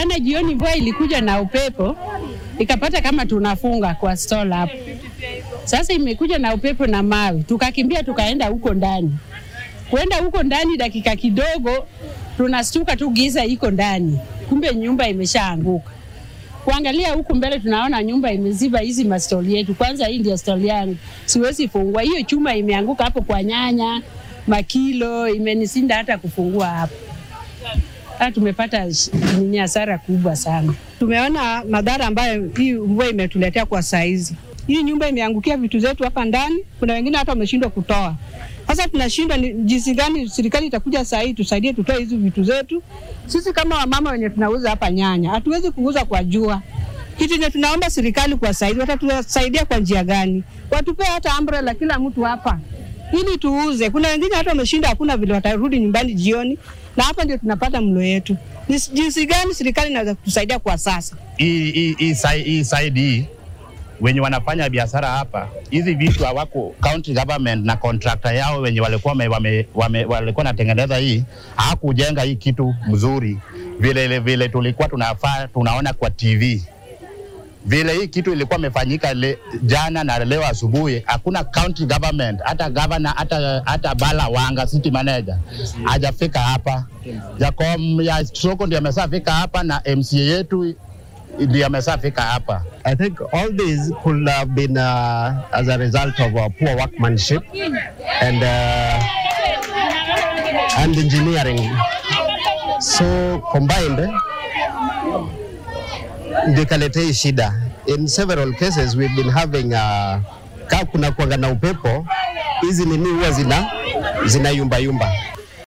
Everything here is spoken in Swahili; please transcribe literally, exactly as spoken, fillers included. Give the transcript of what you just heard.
Jana jioni mvua ilikuja na upepo, ikapata kama tunafunga kwa stall hapo. Sasa imekuja na upepo na mawe, tukakimbia tukaenda huko ndani. Kuenda huko ndani dakika kidogo, tunastuka tu giza iko ndani. Kumbe nyumba imeshaanguka. Kuangalia huku mbele tunaona nyumba imeziba hizi mastoli yetu. Kwanza hii ndio stall yangu. Siwezi fungua. Hiyo chuma imeanguka hapo kwa nyanya, makilo, imenisinda hata kufungua hapo. Hata tumepata nini hasara kubwa sana. Tumeona madhara ambayo hii mvua imetuletea kwa saizi. Hii nyumba imeangukia vitu zetu hapa ndani, kuna wengine hata wameshindwa kutoa. Sasa tunashindwa ni jinsi gani serikali itakuja saa hii tusaidie tutoe hizo vitu zetu. Sisi kama wamama wenye tunauza hapa nyanya, hatuwezi kuuza kwa jua. Kitu yenye tunaomba serikali kwa saidi, watatusaidia kwa njia gani? Watupe hata umbrella kila mtu hapa ili tuuze. Kuna wengine hata wameshinda, hakuna vile watarudi nyumbani jioni, na hapa ndio tunapata mlo yetu. Ni jinsi gani serikali inaweza kutusaidia kwa sasa? Hii hii hii saidi wenye wanafanya biashara hapa, hizi vitu hawako county government na contractor yao wenye walikuwa wame, wame walikuwa natengeneza hii, hawakujenga hii kitu mzuri vile vile tulikuwa tunafaa tunaona kwa T V. Vile hii kitu ilikuwa imefanyika jana na leo asubuhi, hakuna county government, hata governor, hata hata Bala Wanga city manager hajafika hapa. Jakom ya soko ndio amesafika hapa na M C A yetu ndio amesafika hapa. I think all this could have been uh, as a result of uh, poor workmanship and uh, and engineering. So combined, ndikalete shida. In several cases we've been having uh, kuna kuanga na upepo, hizi nini huwa zina zina yumba yumba.